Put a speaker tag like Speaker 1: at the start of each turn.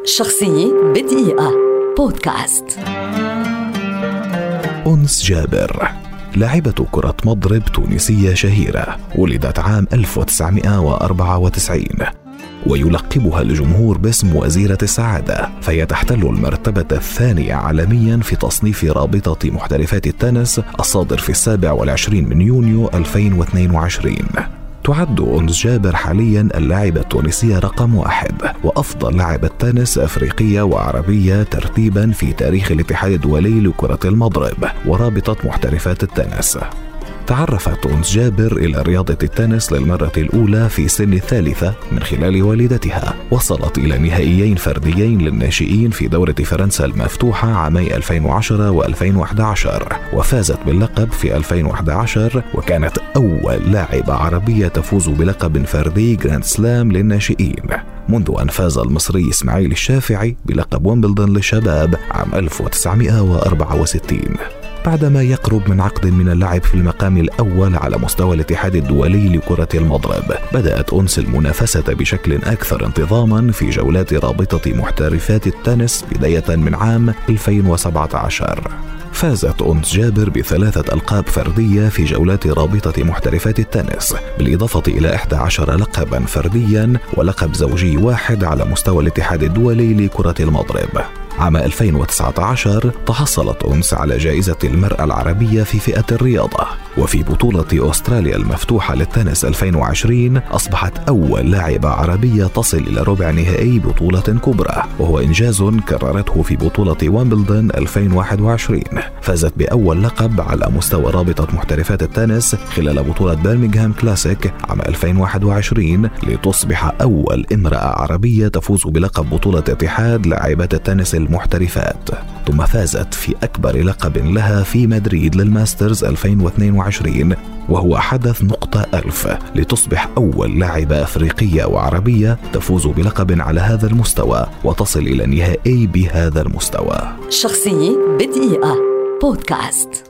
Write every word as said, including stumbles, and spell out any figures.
Speaker 1: شخصية بدقيقة بودكاست.
Speaker 2: أنس جابر لاعبة كرة مضرب تونسية شهيرة، ولدت عام ألف وتسعمائة وأربعة وتسعين، ويلقبها الجمهور باسم وزيرة السعادة، فهي تحتل المرتبة الثانية عالميا في تصنيف رابطة محترفات التنس الصادر في السابع والعشرين من يونيو ألفين واثنين وعشرين. تعد أنس جابر حاليا اللاعبة التونسية رقم واحد وأفضل لاعبة تنس أفريقية وعربية ترتيبا في تاريخ الاتحاد الدولي لكرة المضرب ورابطة محترفات التنس. تعرفت أنس جابر إلى رياضة التنس للمرة الأولى في سن الثالثة من خلال والدتها. وصلت إلى نهائيين فرديين للناشئين في دورة فرنسا المفتوحة عامي ألفين وعشرة وألفين وأحد عشر، وفازت باللقب في ألفين وأحد عشر، وكانت أول لاعبة عربية تفوز بلقب فردي جراند سلام للناشئين منذ أن فاز المصري إسماعيل الشافعي بلقب ويمبلدون للشباب عام ألف وتسعمائة وأربعة وستين. بعدما يقرب من عقد من اللعب في المقام الأول على مستوى الاتحاد الدولي لكرة المضرب، بدأت أنس المنافسة بشكل أكثر انتظاما في جولات رابطة محترفات التنس بداية من عام ألفين وسبعة عشر. فازت أنس جابر بثلاثة ألقاب فردية في جولات رابطة محترفات التنس، بالإضافة إلى إحدى عشر لقبا فرديا ولقب زوجي واحد على مستوى الاتحاد الدولي لكرة المضرب. عام ألفين وتسعة عشر تحصلت أنس على جائزة المرأة العربية في فئة الرياضة، وفي بطولة أستراليا المفتوحة للتنس ألفين وعشرين أصبحت أول لاعبة عربية تصل إلى ربع نهائي بطولة كبرى، وهو إنجاز كررته في بطولة ويمبلدون ألفين وواحد وعشرين. فازت بأول لقب على مستوى رابطة محترفات التنس خلال بطولة برمنغهام كلاسيك عام ألفين وواحد وعشرين، لتصبح أول امرأة عربية تفوز بلقب بطولة اتحاد لاعبات التنس المحترفات. ثم فازت في أكبر لقب لها في مدريد للماسترز ألفين واثنين وعشرين، وهو حدث نقطة ألف، لتصبح أول لاعبة أفريقية وعربية تفوز بلقب على هذا المستوى وتصل إلى نهائي بهذا المستوى.
Speaker 1: شخصية بدقيقة بودكاست.